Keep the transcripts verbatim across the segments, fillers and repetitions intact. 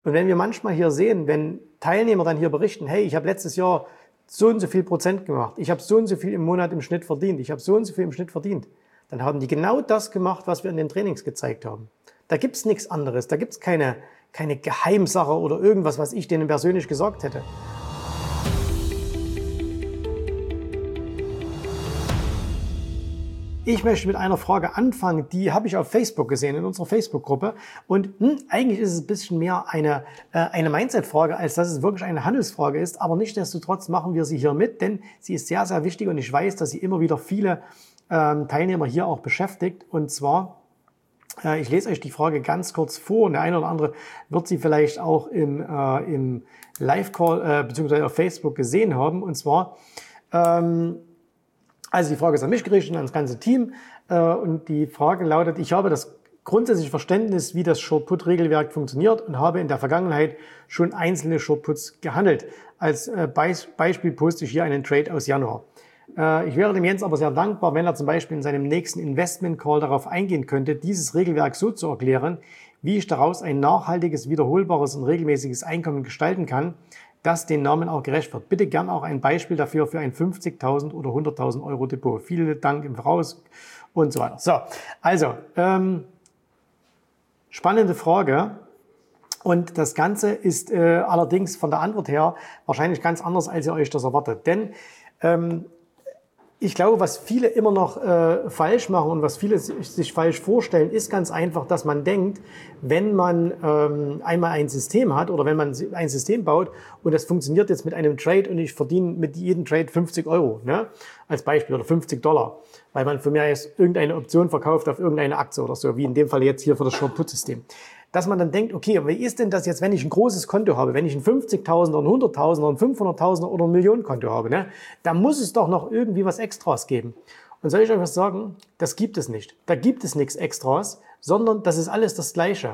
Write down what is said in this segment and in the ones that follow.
Und wenn wir manchmal hier sehen, wenn Teilnehmer dann hier berichten, hey, ich habe letztes Jahr so und so viel Prozent gemacht, ich habe so und so viel im Monat im Schnitt verdient, ich habe so und so viel im Schnitt verdient, dann haben die genau das gemacht, was wir in den Trainings gezeigt haben. Da gibt's nichts anderes, da gibt's keine, keine Geheimsache oder irgendwas, was ich denen persönlich gesagt hätte. Ich möchte mit einer Frage anfangen, die habe ich auf Facebook gesehen, in unserer Facebook-Gruppe. Und hm, eigentlich ist es ein bisschen mehr eine, äh, eine Mindset-Frage, als dass es wirklich eine Handelsfrage ist. Aber nichtsdestotrotz machen wir sie hier mit, denn sie ist sehr, sehr wichtig und ich weiß, dass sie immer wieder viele ähm, Teilnehmer hier auch beschäftigt. Und zwar, äh, ich lese euch die Frage ganz kurz vor und der eine oder andere wird sie vielleicht auch im, äh, im Live-Call äh, bzw. auf Facebook gesehen haben. Und zwar, ähm, Also die Frage ist an mich gerichtet und ans ganze Team und die Frage lautet, ich habe das grundsätzliche Verständnis, wie das Short-Put-Regelwerk funktioniert und habe in der Vergangenheit schon einzelne Short-Puts gehandelt. Als Beispiel poste ich hier einen Trade aus Januar. Ich wäre dem Jens aber sehr dankbar, wenn er zum Beispiel in seinem nächsten Investment-Call darauf eingehen könnte, dieses Regelwerk so zu erklären, wie ich daraus ein nachhaltiges, wiederholbares und regelmäßiges Einkommen gestalten kann, das den Namen auch gerecht wird. Bitte gern auch ein Beispiel dafür für ein fünfzigtausend oder hunderttausend Euro Depot. Vielen Dank im Voraus und so weiter. So, also, ähm, spannende Frage. Und das Ganze ist äh, allerdings von der Antwort her wahrscheinlich ganz anders, als ihr euch das erwartet. Denn ähm, ich glaube, was viele immer noch äh, falsch machen und was viele sich, sich falsch vorstellen, ist ganz einfach, dass man denkt, wenn man ähm, einmal ein System hat oder wenn man ein System baut und das funktioniert jetzt mit einem Trade und ich verdiene mit jedem Trade fünfzig Euro, ne, als Beispiel, oder fünfzig Dollar, weil man für mich jetzt irgendeine Option verkauft auf irgendeine Aktie oder so, wie in dem Fall jetzt hier für das Short-Put-System. Dass man dann denkt, okay, wie ist denn das jetzt, wenn ich ein großes Konto habe, wenn ich ein fünfzigtausender, ein hunderttausender, ein fünfhunderttausender oder ein Millionenkonto habe, ne, da muss es doch noch irgendwie was Extras geben. Und soll ich euch was sagen? Das gibt es nicht. Da gibt es nichts Extras, sondern das ist alles das Gleiche.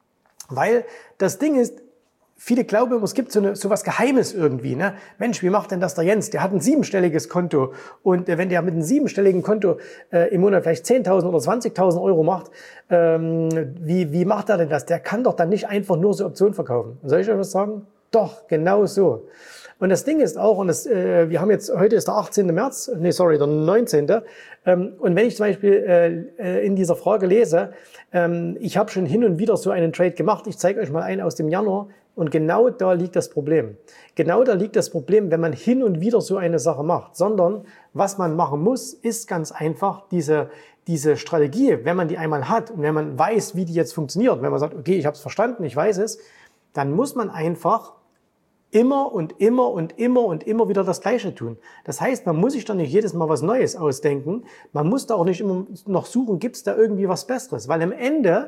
Weil das Ding ist, viele glauben immer, es gibt so, eine, so was Geheimes irgendwie. Ne? Mensch, wie macht denn das der Jens? Der hat ein siebenstelliges Konto. Und äh, wenn der mit einem siebenstelligen Konto äh, im Monat vielleicht zehntausend oder zwanzigtausend Euro macht, ähm, wie, wie macht er denn das? Der kann doch dann nicht einfach nur so Optionen verkaufen. Und soll ich euch was sagen? Doch, genau so. Und das Ding ist auch, und das, äh, wir haben jetzt, heute ist der achtzehnte März, nee, sorry, der neunzehnte Ähm, und wenn ich zum Beispiel äh, in dieser Frage lese, ähm, ich habe schon hin und wieder so einen Trade gemacht, ich zeige euch mal einen aus dem Januar, und genau da liegt das Problem. Genau da liegt das Problem, wenn man hin und wieder so eine Sache macht. Sondern was man machen muss, ist ganz einfach diese, diese Strategie, wenn man die einmal hat und wenn man weiß, wie die jetzt funktioniert, wenn man sagt, okay, ich habe es verstanden, ich weiß es, dann muss man einfach immer und immer und immer und immer wieder das Gleiche tun. Das heißt, man muss sich da nicht jedes Mal was Neues ausdenken. Man muss da auch nicht immer noch suchen, gibt es da irgendwie was Besseres. Weil am Ende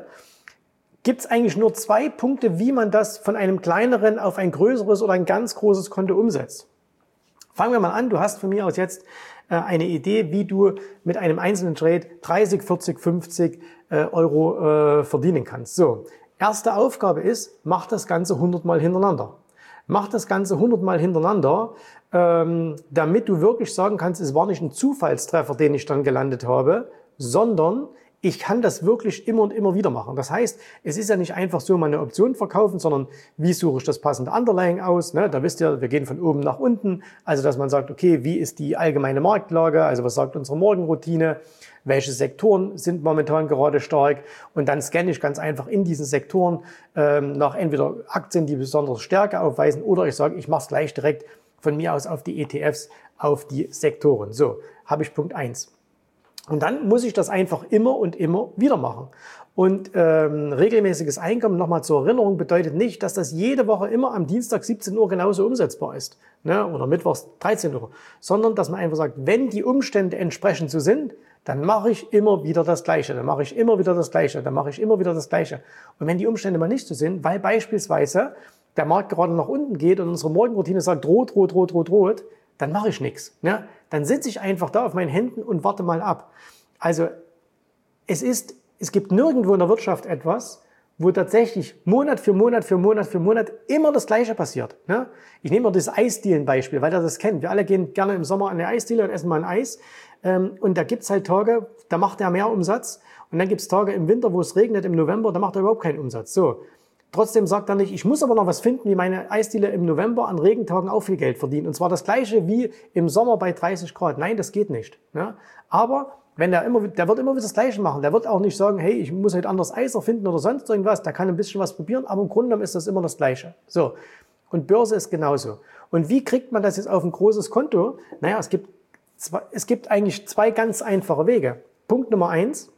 gibt es eigentlich nur zwei Punkte, wie man das von einem kleineren auf ein größeres oder ein ganz großes Konto umsetzt. Fangen wir mal an, du hast von mir aus jetzt äh, eine Idee, wie du mit einem einzelnen Trade dreißig, vierzig, fünfzig äh, Euro äh, verdienen kannst. So, erste Aufgabe ist, mach das Ganze hundert Mal hintereinander. Mach das Ganze hundert Mal hintereinander, ähm, damit du wirklich sagen kannst, es war nicht ein Zufallstreffer, den ich dann gelandet habe, sondern ich kann das wirklich immer und immer wieder machen. Das heißt, es ist ja nicht einfach so, mal eine Option verkaufen, sondern wie suche ich das passende Underlying aus? Ne? Da wisst ihr, wir gehen von oben nach unten. Also, dass man sagt, okay, wie ist die allgemeine Marktlage? Also, was sagt unsere Morgenroutine? Welche Sektoren sind momentan gerade stark? Und dann scanne ich ganz einfach in diesen Sektoren ähm, nach entweder Aktien, die besondere Stärke aufweisen, oder ich sage, ich mache es gleich direkt von mir aus auf die E T Fs, auf die Sektoren. So, habe ich Punkt eins. Und dann muss ich das einfach immer und immer wieder machen. Und ähm, regelmäßiges Einkommen, nochmal zur Erinnerung, bedeutet nicht, dass das jede Woche immer am Dienstag siebzehn Uhr genauso umsetzbar ist, ne? Oder mittwochs dreizehn Uhr, sondern dass man einfach sagt, wenn die Umstände entsprechend so sind, dann mache ich immer wieder das Gleiche, dann mache ich immer wieder das Gleiche, dann mache ich immer wieder das Gleiche. Und wenn die Umstände mal nicht so sind, weil beispielsweise der Markt gerade nach unten geht und unsere Morgenroutine sagt, rot, rot, rot, rot, rot, dann mache ich nichts. Ne? Dann sitze ich einfach da auf meinen Händen und warte mal ab. Also es ist, es gibt nirgendwo in der Wirtschaft etwas, wo tatsächlich Monat für Monat für Monat für Monat immer das Gleiche passiert. Ne? Ich nehme mal das Eisdielen-Beispiel, weil ihr das kennt. Wir alle gehen gerne im Sommer an eine Eisdiele und essen mal ein Eis. Und da gibt's halt Tage, da macht er mehr Umsatz. Und dann gibt's Tage im Winter, wo es regnet, im November, da macht er überhaupt keinen Umsatz. So. Trotzdem sagt er nicht, ich muss aber noch was finden, wie meine Eisdiele im November an Regentagen auch viel Geld verdient. Und zwar das gleiche wie im Sommer bei dreißig Grad. Nein, das geht nicht. Ne? Aber wenn der immer, der wird immer wieder das Gleiche machen. Der wird auch nicht sagen, hey, ich muss heute anders Eis erfinden oder sonst irgendwas. Der kann ein bisschen was probieren, aber im Grunde genommen ist das immer das Gleiche. So. Und Börse ist genauso. Und wie kriegt man das jetzt auf ein großes Konto? Naja, es gibt zwei, es gibt eigentlich zwei ganz einfache Wege. Punkt Nummer eins,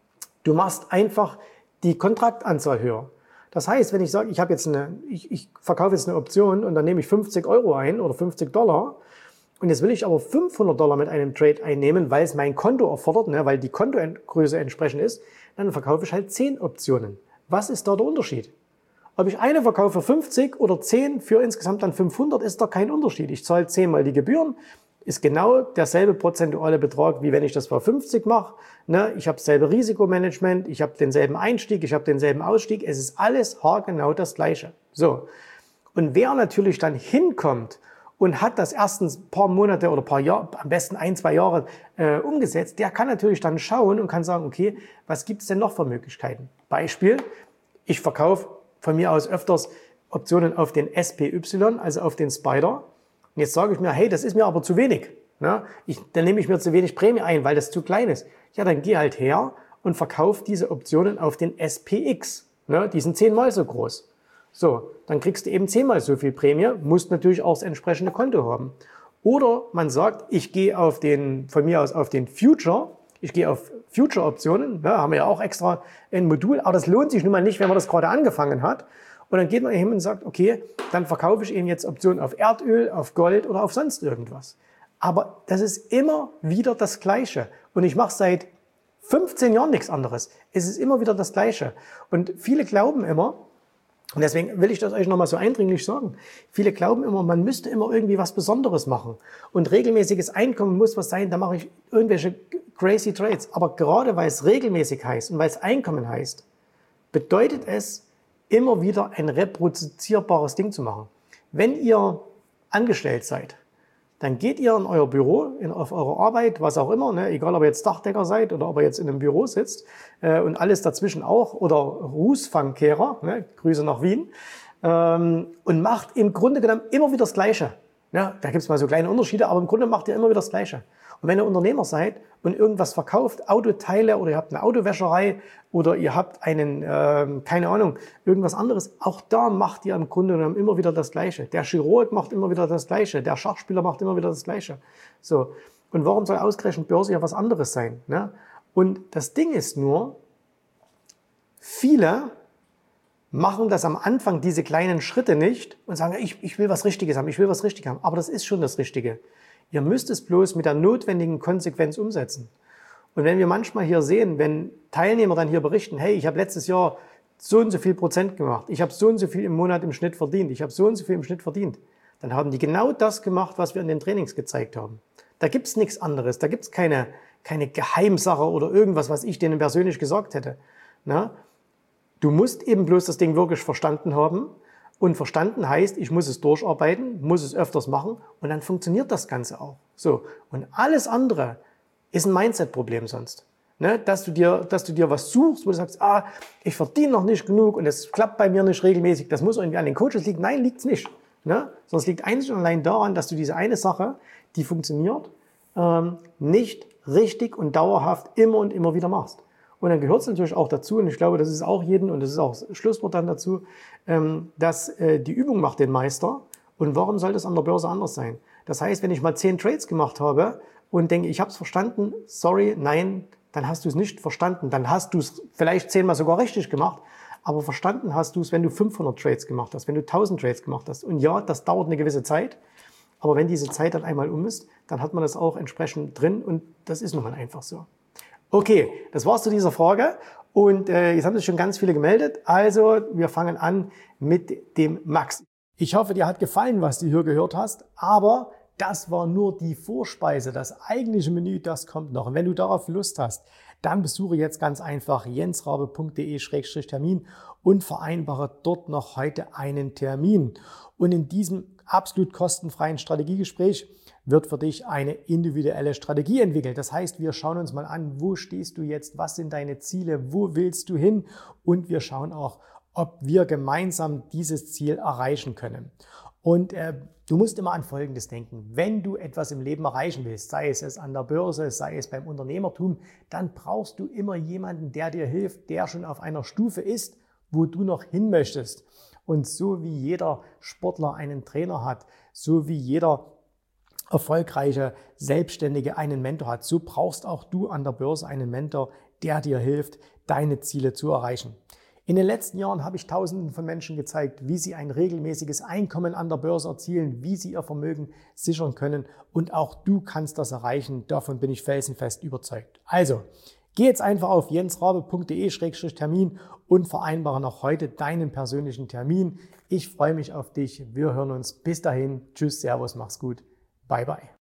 du machst einfach die Kontraktanzahl höher. Das heißt, wenn ich sage, ich habe jetzt eine, ich, ich verkaufe jetzt eine Option und dann nehme ich fünfzig Euro ein oder fünfzig Dollar und jetzt will ich aber fünfhundert Dollar mit einem Trade einnehmen, weil es mein Konto erfordert, ne, weil die Kontogröße entsprechend ist, dann verkaufe ich halt zehn Optionen. Was ist da der Unterschied? Ob ich eine verkaufe für fünfzig oder zehn für insgesamt dann fünfhundert, ist da kein Unterschied. Ich zahle zehn mal die Gebühren, ist genau derselbe prozentuale Betrag, wie wenn ich das für fünfzig mache. Ne? Ich habe dasselbe Risikomanagement, ich habe denselben Einstieg, ich habe denselben Ausstieg. Es ist alles haargenau das Gleiche. So. Und wer natürlich dann hinkommt und hat das erstens ein paar Monate oder ein paar Jahre, am besten ein, zwei Jahre äh, umgesetzt, der kann natürlich dann schauen und kann sagen, okay, was gibt es denn noch für Möglichkeiten? Beispiel, ich verkaufe von mir aus öfters Optionen auf den S P Y, also auf den Spider. Und jetzt sage ich mir, hey, das ist mir aber zu wenig. Ne? Ich, dann nehme ich mir zu wenig Prämie ein, weil das zu klein ist. Ja, dann geh halt her und verkauf diese Optionen auf den S P X. Ne? Die sind zehnmal so groß. So, dann kriegst du eben zehnmal so viel Prämie, musst natürlich auch das entsprechende Konto haben. Oder man sagt, ich gehe auf den, von mir aus auf den Future, ich gehe auf Future-Optionen, ne? Haben wir ja auch extra ein Modul, aber das lohnt sich nun mal nicht, wenn man das gerade angefangen hat. Und dann geht man hin und sagt, okay, dann verkaufe ich eben jetzt Optionen auf Erdöl, auf Gold oder auf sonst irgendwas. Aber das ist immer wieder das Gleiche. Und ich mache seit fünfzehn Jahren nichts anderes. Es ist immer wieder das Gleiche. Und viele glauben immer, und deswegen will ich das euch nochmal so eindringlich sagen, viele glauben immer, man müsste immer irgendwie was Besonderes machen. Und regelmäßiges Einkommen muss was sein, da mache ich irgendwelche crazy Trades. Aber gerade weil es regelmäßig heißt und weil es Einkommen heißt, bedeutet es, immer wieder ein reproduzierbares Ding zu machen. Wenn ihr angestellt seid, dann geht ihr in euer Büro, in, auf eure Arbeit, was auch immer, ne, egal ob ihr jetzt Dachdecker seid oder ob ihr jetzt in einem Büro sitzt äh, und alles dazwischen auch oder Rußfangkehrer, ne, Grüße nach Wien, ähm, und macht im Grunde genommen immer wieder das Gleiche. Ja, da gibt es mal so kleine Unterschiede, aber im Grunde macht ihr immer wieder das Gleiche. Und wenn ihr Unternehmer seid und irgendwas verkauft, Autoteile oder ihr habt eine Autowäscherei oder ihr habt einen, äh, keine Ahnung, irgendwas anderes, auch da macht ihr im Grunde genommen immer wieder das Gleiche. Der Chirurg macht immer wieder das Gleiche, der Schachspieler macht immer wieder das Gleiche. So. Und warum soll ausgerechnet Börse ja was anderes sein? Ne? Und das Ding ist nur, viele machen das am Anfang, diese kleinen Schritte nicht und sagen, ich, ich will was Richtiges haben, ich will was Richtiges haben. Aber das ist schon das Richtige. Ihr müsst es bloß mit der notwendigen Konsequenz umsetzen. Und wenn wir manchmal hier sehen, wenn Teilnehmer dann hier berichten, hey, ich habe letztes Jahr so und so viel Prozent gemacht, ich habe so und so viel im Monat im Schnitt verdient, ich habe so und so viel im Schnitt verdient, dann haben die genau das gemacht, was wir in den Trainings gezeigt haben. Da gibt's nichts anderes, da gibt's keine, keine Geheimsache oder irgendwas, was ich denen persönlich gesagt hätte. Na? Du musst eben bloß das Ding wirklich verstanden haben. Und verstanden heißt, ich muss es durcharbeiten, muss es öfters machen und dann funktioniert das Ganze auch. So. Und alles andere ist ein Mindset-Problem sonst. Ne? Dass du dir, dass du dir was suchst, wo du sagst, ah, ich verdiene noch nicht genug und es klappt bei mir nicht regelmäßig. Das muss irgendwie an den Coaches liegen. Nein, liegt's nicht. Ne? Sondern es liegt einzig und allein daran, dass du diese eine Sache, die funktioniert, ähm, nicht richtig und dauerhaft immer und immer wieder machst. Und dann gehört es natürlich auch dazu, und ich glaube, das ist auch jeden, und das ist auch das Schlusswort dann dazu, dass die Übung macht den Meister. Und warum soll das an der Börse anders sein? Das heißt, wenn ich mal zehn Trades gemacht habe und denke, ich habe es verstanden, sorry, nein, dann hast du es nicht verstanden. Dann hast du es vielleicht zehnmal sogar richtig gemacht, aber verstanden hast du es, wenn du fünfhundert Trades gemacht hast, wenn du tausend Trades gemacht hast. Und ja, das dauert eine gewisse Zeit, aber wenn diese Zeit dann einmal um ist, dann hat man das auch entsprechend drin und das ist nun mal einfach so. Okay, das war's zu dieser Frage und äh, jetzt haben sich schon ganz viele gemeldet. Also wir fangen an mit dem Max. Ich hoffe, dir hat gefallen, was du hier gehört hast, aber das war nur die Vorspeise. Das eigentliche Menü, das kommt noch. Und wenn du darauf Lust hast, dann besuche jetzt ganz einfach jensrabe punkt de Schrägstrich Termin und vereinbare dort noch heute einen Termin. Und in diesem absolut kostenfreien Strategiegespräch wird für dich eine individuelle Strategie entwickelt. Das heißt, wir schauen uns mal an, wo stehst du jetzt, was sind deine Ziele, wo willst du hin und wir schauen auch, ob wir gemeinsam dieses Ziel erreichen können. Und äh, du musst immer an Folgendes denken. Wenn du etwas im Leben erreichen willst, sei es an der Börse, sei es beim Unternehmertum, dann brauchst du immer jemanden, der dir hilft, der schon auf einer Stufe ist, wo du noch hin möchtest. Und so wie jeder Sportler einen Trainer hat, so wie jeder erfolgreiche Selbstständige einen Mentor hat, so brauchst auch du an der Börse einen Mentor, der dir hilft, deine Ziele zu erreichen. In den letzten Jahren habe ich Tausenden von Menschen gezeigt, wie sie ein regelmäßiges Einkommen an der Börse erzielen, wie sie ihr Vermögen sichern können, und auch du kannst das erreichen. Davon bin ich felsenfest überzeugt. Also, geh jetzt einfach auf jensrabe punkt de Schrägstrich Termin und vereinbare noch heute deinen persönlichen Termin. Ich freue mich auf dich. Wir hören uns. Bis dahin. Tschüss, Servus, mach's gut. Bye, bye.